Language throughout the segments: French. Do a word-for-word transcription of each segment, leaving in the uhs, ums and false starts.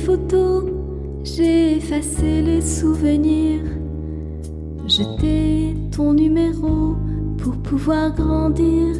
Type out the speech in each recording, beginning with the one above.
photos, j'ai effacé les souvenirs, jeté ton numéro pour pouvoir grandir,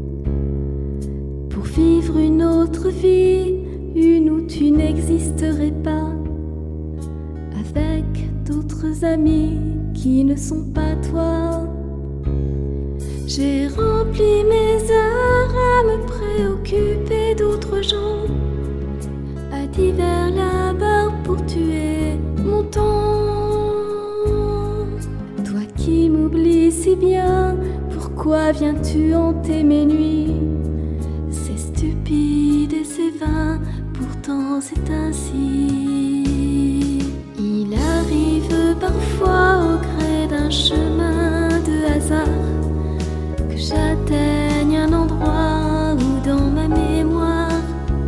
pour vivre une autre vie, une où tu n'existerais pas, avec d'autres amis qui ne sont pas toi. J'ai rempli mes heures à me préoccuper d'autres gens, à divers labeurs pour tuer mon temps. Toi qui m'oublies si bien, pourquoi viens-tu hanter mes nuits? C'est stupide et c'est vain, pourtant c'est ainsi. Il arrive parfois au gré d'un chemin de hasard que j'atteigne un endroit où dans ma mémoire,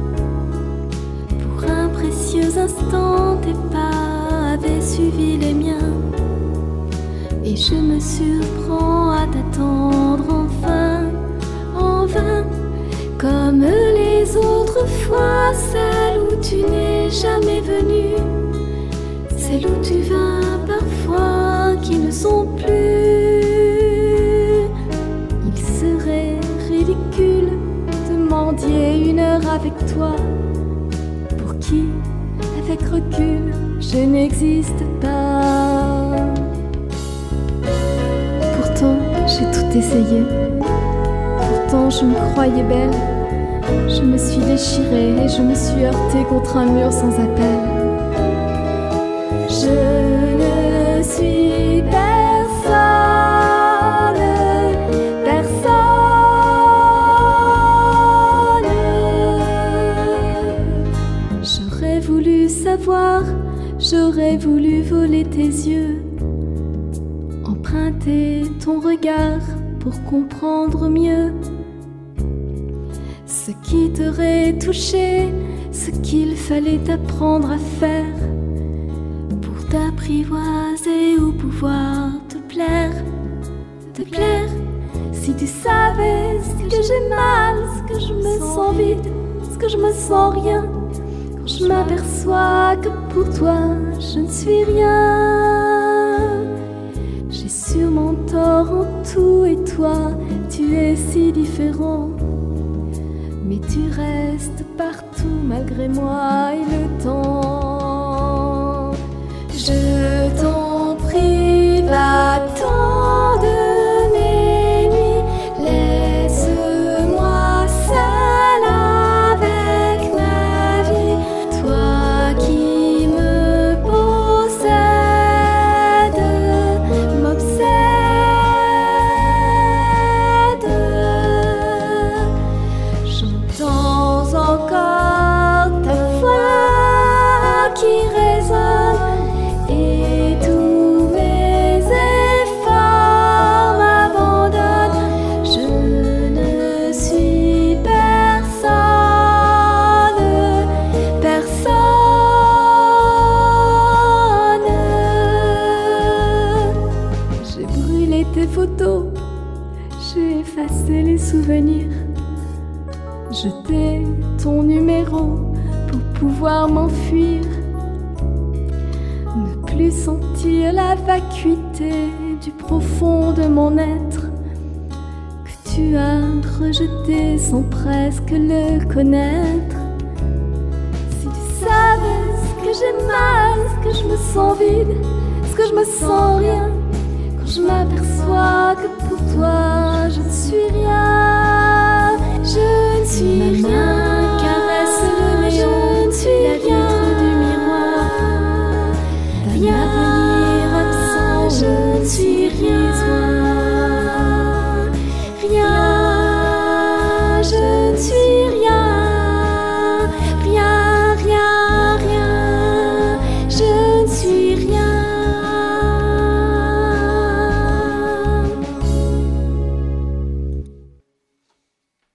pour un précieux instant, tes pas avaient suivi les miens, et je me surprends à t'attendre enfin, en vain, comme les autres fois, celle où tu n'es jamais venu, celle où tu vas parfois, qui ne sont plus. Il serait ridicule de mendier une heure avec toi, pour qui, avec recul, je n'existe pas. Pourtant, j'ai tout essayé, pourtant je me croyais belle, je me suis déchirée et je me suis heurtée contre un mur sans appel. Je ne suis personne, personne. J'aurais voulu savoir, j'aurais voulu voler tes yeux, emprunter ton regard pour comprendre mieux ce qui t'aurait touché, ce qu'il fallait apprendre à faire pour t'apprivoiser ou pouvoir te plaire, te plaire. Si tu savais ce que j'ai mal, ce que je me sens vide, ce que je me sens rien, quand je m'aperçois que pour toi je ne suis rien. J'ai sûrement tort en tout et toi tu es si différent, mais tu restes partout malgré moi et le temps. Je t'en prie, va-t'en de mes nuits, laisse-moi seule avec ma vie, toi qui me possèdes, m'obsède. J'entends encore ta voix qui résonne et tous mes efforts m'abandonnent. Je ne suis personne, personne. J'ai brûlé tes photos, j'ai effacé les souvenirs, jeté ton numéro pour pouvoir m'enfuir, ne plus sentir la vacuité du profond de mon être que tu as rejeté sans presque le connaître. Si tu savais ce que j'ai mal, ce que je me sens vide, ce que je me sens rien, quand je m'aperçois que pour toi je ne suis rien. Je ne suis Ma rien, main caresse le néon, je ne suis la rien. vitre du miroir, d'un Viens, avenir absent. je ne suis rien.